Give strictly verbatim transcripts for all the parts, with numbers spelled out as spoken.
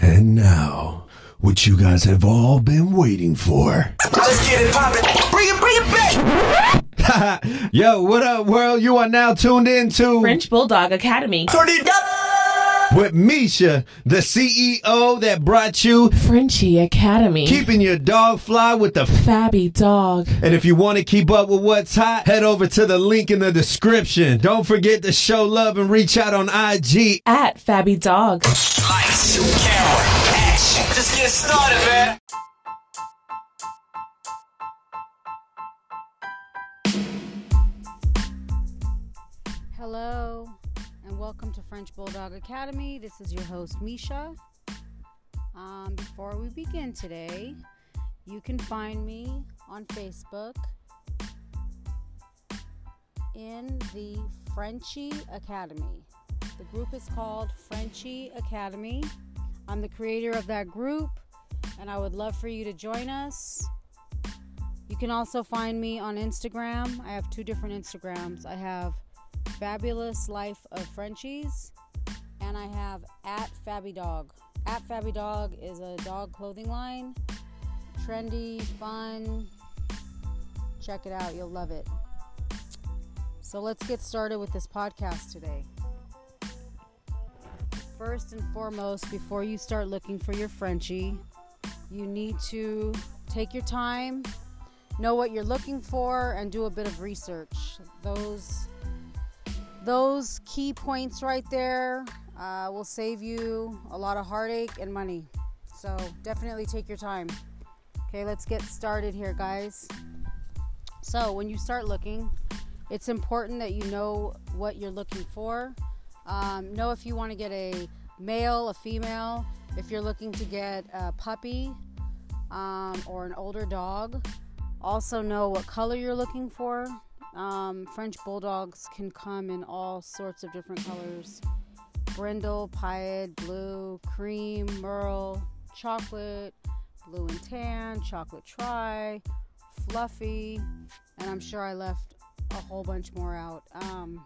And now, what you guys have all been waiting for. Let's get it poppin'. Bring it, bring it back. Yo, what up, world? You are now tuned into French Bulldog Academy. Turn it up. With Misha, the C E O that brought you Frenchie Academy. Keeping Your Dog Fly with the Fabby Dog. And if you want to keep up with what's hot, head over to the link in the description. Don't forget to show love and reach out on I G at Fabby Dog. Lights, camera, action. Just get started, man. Hello, and welcome to French Bulldog Academy. This is your host, Misha. Um, before we begin today, you can find me on Facebook in the Frenchie Academy. The group is called Frenchie Academy. I'm the creator of that group, and I would love for you to join us. You can also find me on Instagram. I have two different Instagrams. I have Fabulous Life of Frenchies, and I have at Fabby Dog. At Fabby Dog is a dog clothing line. Trendy, fun. Check it out. You'll love it. So let's get started with this podcast today. First and foremost, before you start looking for your Frenchie, you need to take your time, know what you're looking for, and do a bit of research. Those Those key points right there uh, will save you a lot of heartache and money. So definitely take your time. Okay, let's get started here, guys. So when you start looking, it's important that you know what you're looking for. Um, know if you want to get a male, a female, if you're looking to get a puppy um, or an older dog. Also know what color you're looking for. Um, French Bulldogs can come in all sorts of different colors. Brindle, pied, blue, cream, merle, chocolate, blue and tan, chocolate tri, fluffy, and I'm sure I left a whole bunch more out. Um,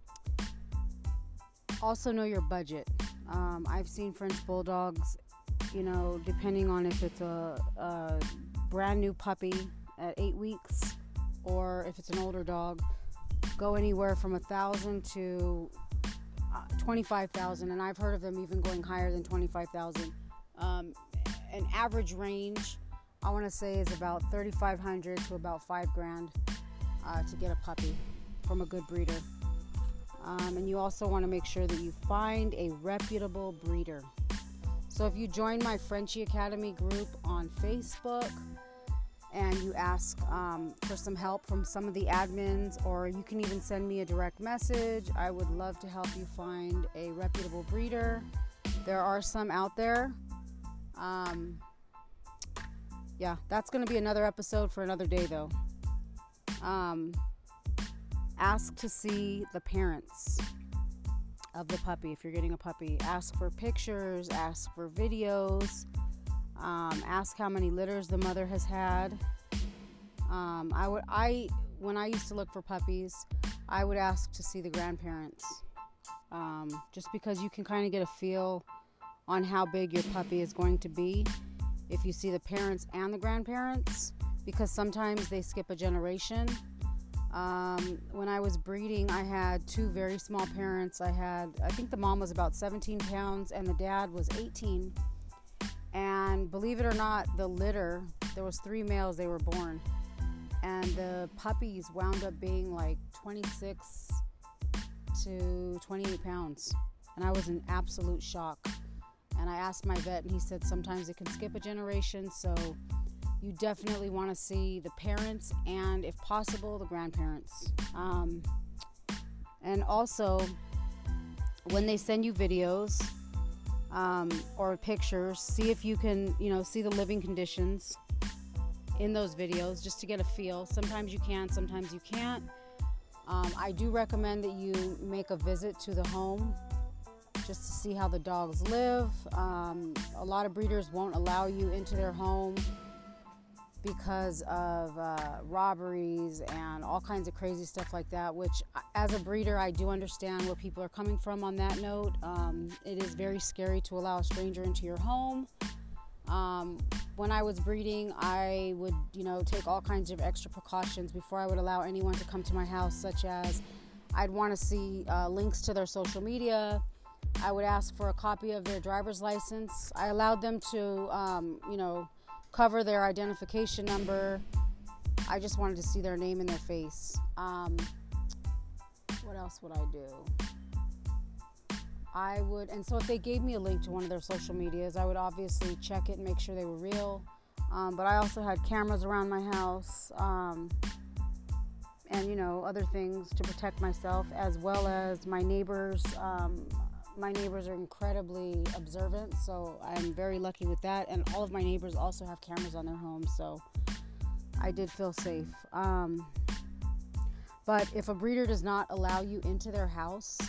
also know your budget. Um, I've seen French Bulldogs, you know, depending on if it's a, a brand new puppy at eight weeks, or if it's an older dog, go anywhere from a thousand to uh, twenty-five thousand, and I've heard of them even going higher than twenty-five thousand. Um, an average range, I want to say, is about thirty-five hundred to about five grand uh, to get a puppy from a good breeder. Um, and you also want to make sure that you find a reputable breeder. So if you join my Frenchie Academy group on Facebook, and you ask um, for some help from some of the admins, or you can even send me a direct message. I would love to help you find a reputable breeder. There are some out there. Um, yeah, that's going to be another episode for another day, though. Um, ask to see the parents of the puppy if you're getting a puppy. Ask for pictures, ask for videos. Um, ask how many litters the mother has had. Um, I would, I, when I used to look for puppies, I would ask to see the grandparents, um, just because you can kind of get a feel on how big your puppy is going to be if you see the parents and the grandparents, because sometimes they skip a generation. Um, when I was breeding, I had two very small parents. I had, I think the mom was about seventeen pounds and the dad was eighteen. And believe it or not, the litter, there was three males, they were born, and the puppies wound up being like twenty-six to twenty-eight pounds, and I was in absolute shock. And I asked my vet, and he said sometimes it can skip a generation, so you definitely want to see the parents and, if possible, the grandparents. Um, and also, when they send you videos Um, or pictures, see if you can, you know, see the living conditions in those videos, just to get a feel. Sometimes you can, sometimes you can't. Um, I do recommend that you make a visit to the home just to see how the dogs live. Um, a lot of breeders won't allow you into their home because of uh, robberies and all kinds of crazy stuff like that, which as a breeder, I do understand where people are coming from on that note. Um, it is very scary to allow a stranger into your home. Um, when I was breeding, I would, you know, take all kinds of extra precautions before I would allow anyone to come to my house, such as I'd want to see uh, links to their social media. I would ask for a copy of their driver's license. I allowed them to, um, you know, cover their identification number. I just wanted to see their name and their face. Um, what else would I do? I would, and so if they gave me a link to one of their social medias, I would obviously check it and make sure they were real. Um, but I also had cameras around my house, um, and, you know, other things to protect myself, as well as my neighbors. Um, my neighbors are incredibly observant, so I'm very lucky with that. And all of my neighbors also have cameras on their homes, so I did feel safe. Um, but if a breeder does not allow you into their house,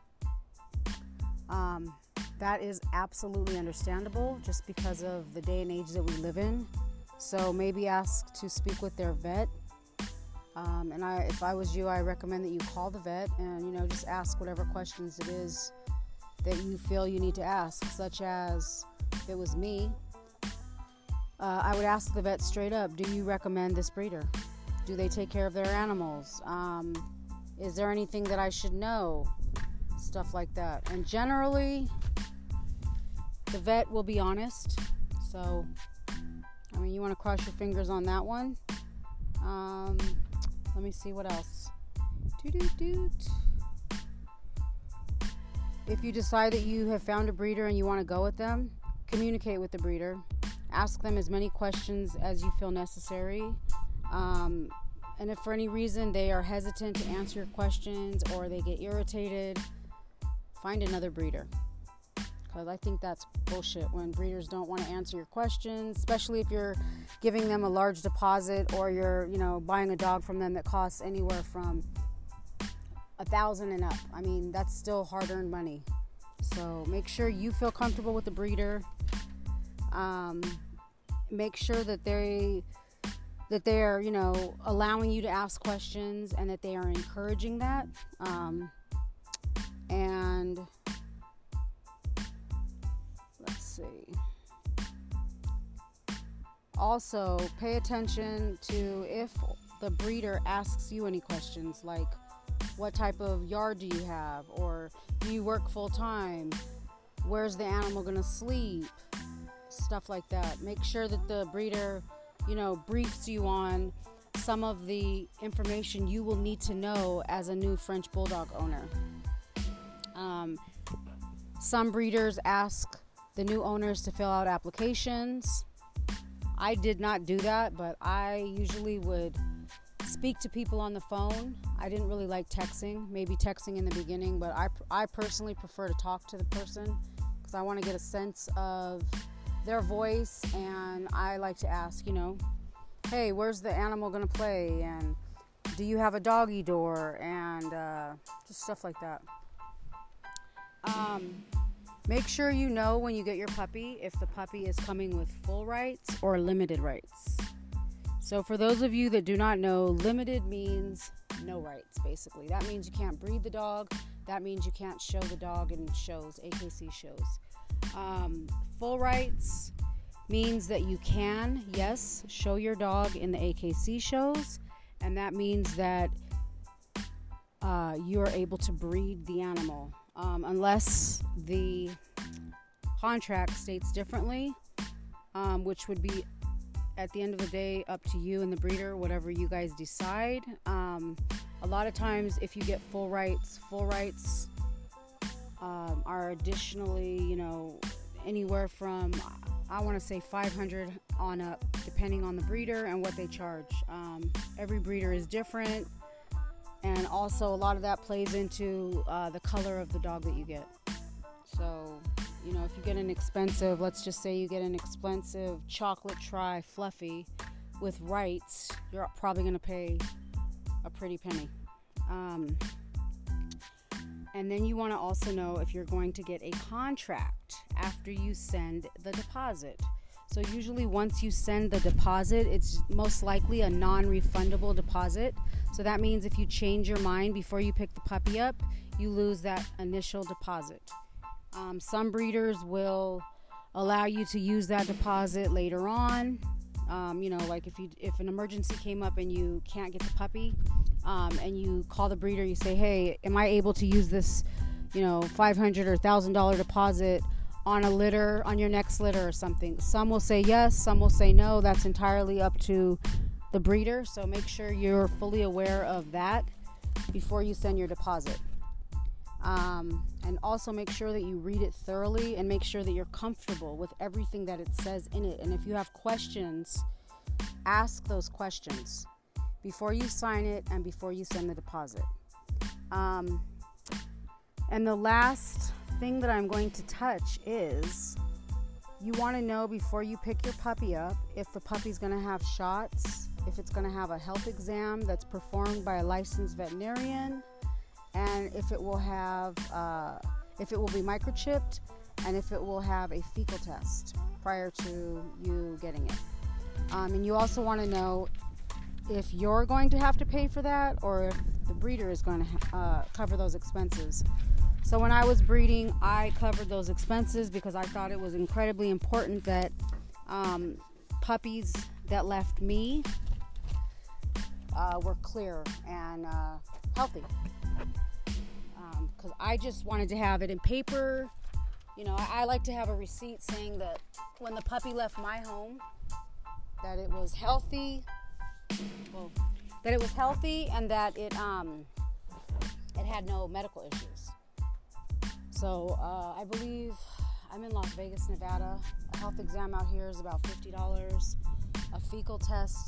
um, that is absolutely understandable, just because of the day and age that we live in. So maybe ask to speak with their vet. Um, and I, if I was you, I recommend that you call the vet and, you know, just ask whatever questions it is that you feel you need to ask, such as, if it was me, uh, I would ask the vet straight up, do you recommend this breeder? Do they take care of their animals? Um, is there anything that I should know? Stuff like that. And generally, the vet will be honest. So, I mean, you want to cross your fingers on that one. Um, let me see what else. Doo-doo-doot. If you decide that you have found a breeder and you want to go with them, communicate with the breeder. Ask them as many questions as you feel necessary. Um, and if for any reason they are hesitant to answer your questions or they get irritated, find another breeder. Because I think that's bullshit when breeders don't want to answer your questions, especially if you're giving them a large deposit or you're, you know, buying a dog from them that costs anywhere from a thousand and up. I mean, that's still hard-earned money. So make sure you feel comfortable with the breeder. Um, make sure that they that they're, you know, allowing you to ask questions and that they are encouraging that. Um, and let's see. Also, pay attention to if the breeder asks you any questions, like, what type of yard do you have? Or do you work full time? Where's the animal going to sleep? Stuff like that. Make sure that the breeder, you know, briefs you on some of the information you will need to know as a new French Bulldog owner. Um, some breeders ask the new owners to fill out applications. I did not do that, but I usually would speak to people on the phone. I didn't really like texting, maybe texting in the beginning, but I, I personally prefer to talk to the person because I want to get a sense of their voice, and I like to ask, you know, hey, where's the animal going to play, and do you have a doggy door, and uh, just stuff like that. Um, make sure you know when you get your puppy if the puppy is coming with full rights or limited rights. So for those of you that do not know, limited means no rights, basically. That means you can't breed the dog. That means you can't show the dog in shows, A K C shows. Um, full rights means that you can, yes, show your dog in the A K C shows. And that means that uh, you are able to breed the animal. Um, unless the contract states differently, um, which would be at the end of the day up to you and the breeder, whatever you guys decide. Um, a lot of times if you get full rights, full rights um, are additionally, you know, anywhere from, I want to say five hundred on up, depending on the breeder and what they charge. Um, every breeder is different, and also a lot of that plays into uh, the color of the dog that you get. So, you know, if you get an expensive, let's just say you get an expensive chocolate tri fluffy with rights, you're probably going to pay a pretty penny. Um, and then you want to also know if you're going to get a contract after you send the deposit. So usually once you send the deposit, it's most likely a non-refundable deposit. So that means if you change your mind before you pick the puppy up, you lose that initial deposit. Um, some breeders will allow you to use that deposit later on. Um, you know, like if you if an emergency came up and you can't get the puppy, um, and you call the breeder, you say, hey, am I able to use this, you know, five hundred dollars or one thousand dollars deposit on a litter, on your next litter or something? Some will say yes, some will say no. That's entirely up to the breeder. So make sure you're fully aware of that before you send your deposit. Um, and also make sure that you read it thoroughly and make sure that you're comfortable with everything that it says in it. And if you have questions, ask those questions before you sign it and before you send the deposit. Um, and the last thing that I'm going to touch is you want to know before you pick your puppy up if the puppy's going to have shots, if it's going to have a health exam that's performed by a licensed veterinarian, and if it will have, uh, if it will be microchipped, and if it will have a fecal test prior to you getting it. Um, and you also want to know if you're going to have to pay for that or if the breeder is going to ha- uh, cover those expenses. So when I was breeding, I covered those expenses because I thought it was incredibly important that um, puppies that left me uh, were clear and uh, healthy. Because um, I just wanted to have it in paper. You know, I, I like to have a receipt saying that when the puppy left my home, that it was healthy. Well, that it was healthy and that it um it had no medical issues. So uh, I believe I'm in Las Vegas, Nevada. A health exam out here is about fifty dollars. A fecal test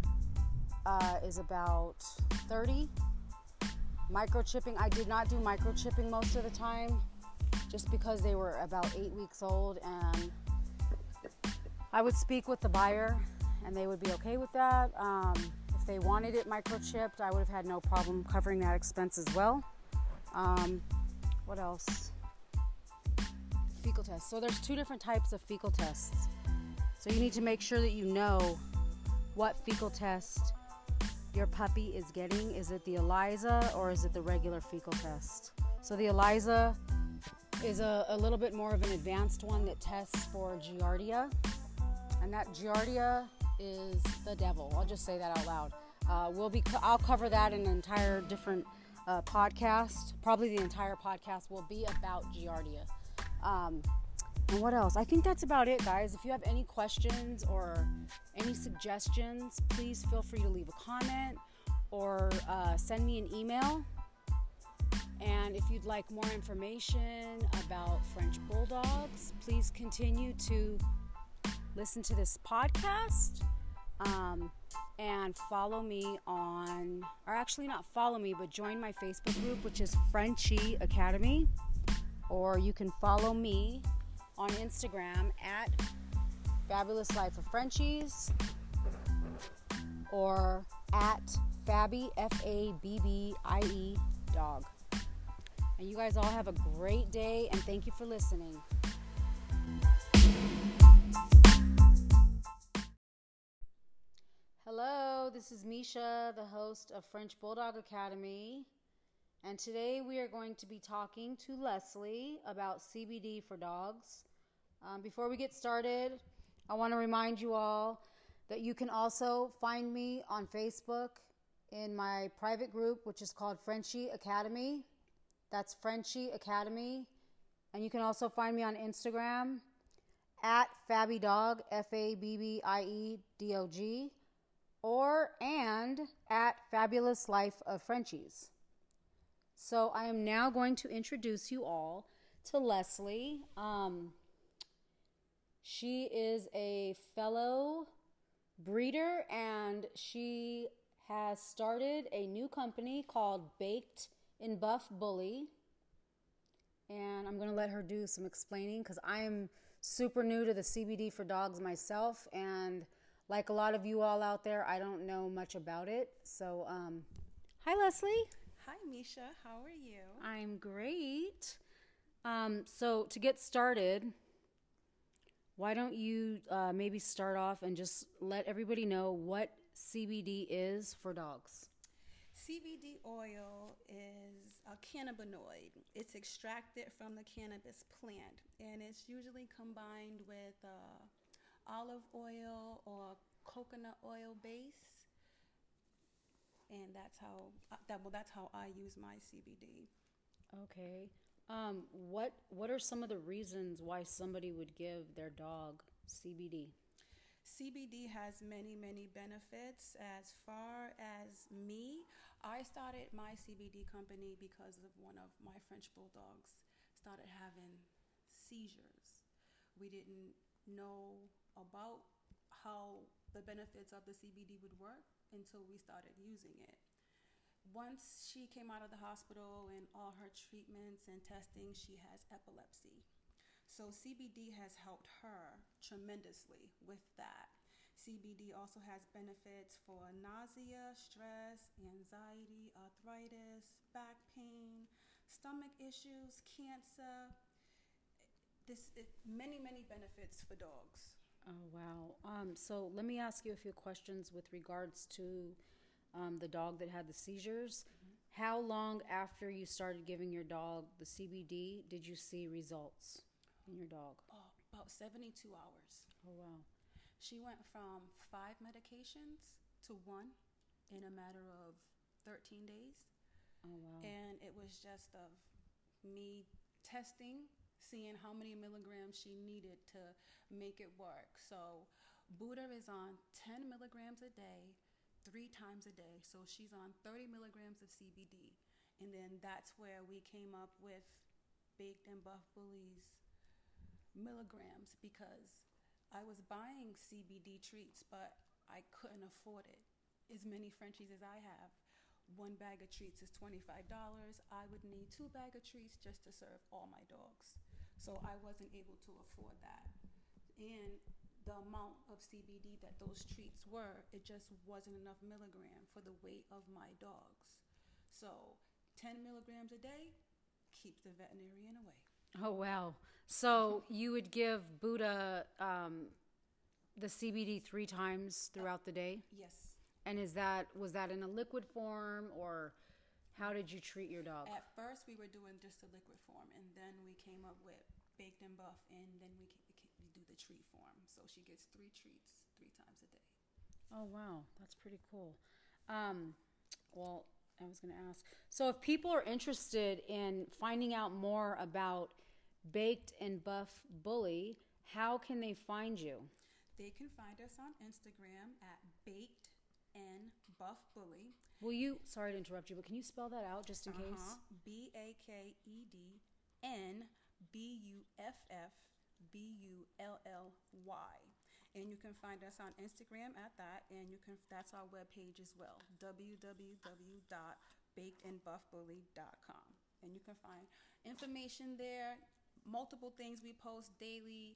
uh, is about thirty dollars. Microchipping, I did not do microchipping most of the time just because they were about eight weeks old, and I would speak with the buyer and they would be okay with that. Um, if they wanted it microchipped, I would have had no problem covering that expense as well. Um, what else? Fecal tests. So there's two different types of fecal tests. So you need to make sure that you know what fecal test your puppy is getting. Is it the ELISA or is it the regular fecal test? So the ELISA is a, a little bit more of an advanced one that tests for Giardia. And that Giardia is the devil. I'll just say that out loud. Uh, we'll be. I'll cover that in an entire different uh, podcast. Probably the entire podcast will be about Giardia. Um, and what else? I think that's about it, guys. If you have any questions or any suggestions, please feel free to leave a comment or uh, send me an email. And if you'd like more information about French Bulldogs, please continue to listen to this podcast um, and follow me on, or actually not follow me, but join my Facebook group, which is Frenchie Academy. Or you can follow me on Instagram at Fabulous Life of Frenchies or at Fabby, F A B B I E, dog. And you guys all have a great day, and thank you for listening. Hello, this is Misha, the host of French Bulldog Academy. And today we are going to be talking to Leslie about C B D for dogs. Um, before we get started, I want to remind you all that you can also find me on Facebook in my private group, which is called Frenchie Academy. That's Frenchie Academy. And you can also find me on Instagram at Fabby Dog, F A B B I E D O G, or and at Fabulous Life of Frenchies. So I am now going to introduce you all to Leslie. Um, she is a fellow breeder, and she has started a new company called Baked in Buff Bully. And I'm going to let her do some explaining because I am super new to the C B D for dogs myself. And like a lot of you all out there, I don't know much about it. So, um, hi, Leslie. Hi, Misha. How are you? I'm great. Um, so to get started, why don't you uh, maybe start off and just let everybody know what C B D is for dogs? C B D oil is a cannabinoid. It's extracted from the cannabis plant, and it's usually combined with uh, olive oil or coconut oil base. And that's how uh, that well that's how I use my C B D. Okay. Um, what what are some of the reasons why somebody would give their dog C B D? C B D has many, many benefits. As far as me, I started my C B D company because of one of my French bulldogs started having seizures. We didn't know about how the benefits of the C B D would work until we started using it. Once she came out of the hospital and all her treatments and testing, she has epilepsy. So C B D has helped her tremendously with that. C B D also has benefits for nausea, stress, anxiety, arthritis, back pain, stomach issues, cancer. This it, many, many benefits for dogs. Oh, wow. Um, so let me ask you a few questions with regards to um, the dog that had the seizures. Mm-hmm. How long after you started giving your dog the C B D did you see results in your dog? Oh, about seventy-two hours. Oh, wow. She went from five medications to one in a matter of thirteen days. Oh, wow. And it was just of me testing, seeing how many milligrams she needed to make it work. So Buddha is on ten milligrams a day, three times a day. So she's on thirty milligrams of C B D. And then that's where we came up with Baked and Buff Bully's milligrams, because I was buying C B D treats, but I couldn't afford it. As many Frenchies as I have, one bag of treats is twenty-five dollars. I would need two bags of treats just to serve all my dogs. So I wasn't able to afford that. And the amount of C B D that those treats were, it just wasn't enough milligram for the weight of my dogs. So ten milligrams a day keeps the veterinarian away. Oh, wow. So you would give Buddha um, the C B D three times throughout the day? Yes. And is that, was that in a liquid form, or how did you treat your dog? At first, we were doing just the liquid form, and then we came up with Baked and Buff, and then we, can, we, can, we do the treat form. So she gets three treats three times a day. Oh, wow. That's pretty cool. Um, well, I was going to ask. So if people are interested in finding out more about Baked and Buff Bully, how can they find you? They can find us on Instagram at Baked and Buff Bully. Will you, sorry to interrupt you, but can you spell that out just in uh-huh. case? B A K E D N B U F F B U L L Y. And you can find us on Instagram at that, and you can that's our webpage as well, w w w dot baked and buff bully dot com. And you can find information there, multiple things we post daily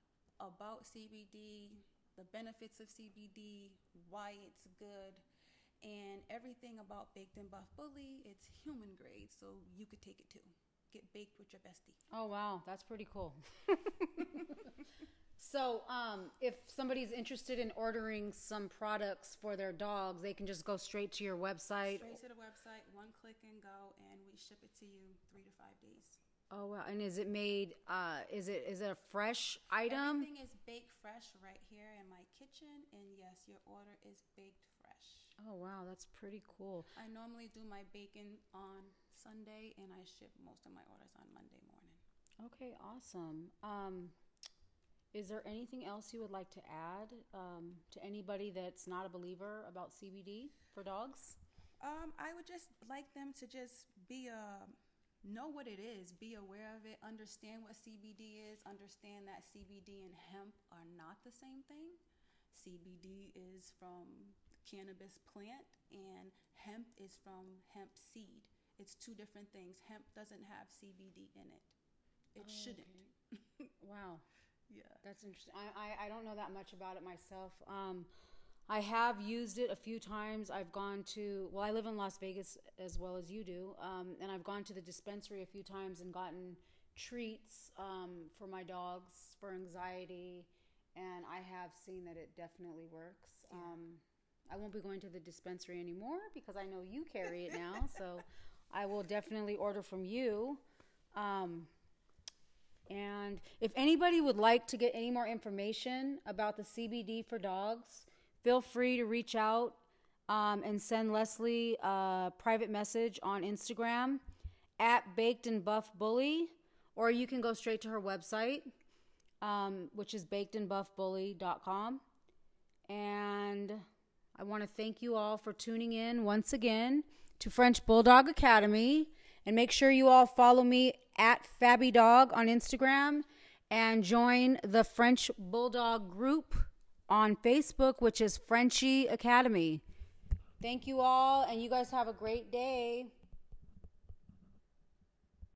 about C B D, the benefits of C B D, why it's good, and everything about Baked and Buff Bully. It's human grade, so you could take it too. Get baked with your bestie. Oh, wow. That's pretty cool. So um, if somebody's interested in ordering some products for their dogs, they can just go straight to your website. Straight to the website, one click and go, and we ship it to you three to five days. Oh, wow. And is it made, uh, is it is it a fresh item? Everything is baked fresh right here in my kitchen, and yes, your order is baked fresh. Oh, wow. That's pretty cool. I normally do my baking on Sunday, and I ship most of my orders on Monday morning. Okay, awesome. Um, is there anything else you would like to add um, to anybody that's not a believer about C B D for dogs? Um, I would just like them to just be a... know what it is, be aware of it, understand what C B D is, understand that C B D and hemp are not the same thing. C B D is from cannabis plant, and hemp is from hemp seed. It's two different things. Hemp doesn't have C B D in it. It Oh, shouldn't. okay. Wow. Yeah. That's interesting. I, I, I don't know that much about it myself. Um, I have used it a few times. I've gone to, well, I live in Las Vegas as well as you do, um, and I've gone to the dispensary a few times and gotten treats um, for my dogs for anxiety, and I have seen that it definitely works. Um, I won't be going to the dispensary anymore because I know you carry it now, so I will definitely order from you. Um, and if anybody would like to get any more information about the C B D for dogs, feel free to reach out um, and send Leslie a private message on Instagram at Baked and Buff Bully, or you can go straight to her website, um, which is baked and buff bully dot com. And I want to thank you all for tuning in once again to French Bulldog Academy. And make sure you all follow me at Fabby Dog on Instagram and join the French Bulldog group on Facebook, which is Frenchie Academy. Thank you all, and you guys have a great day.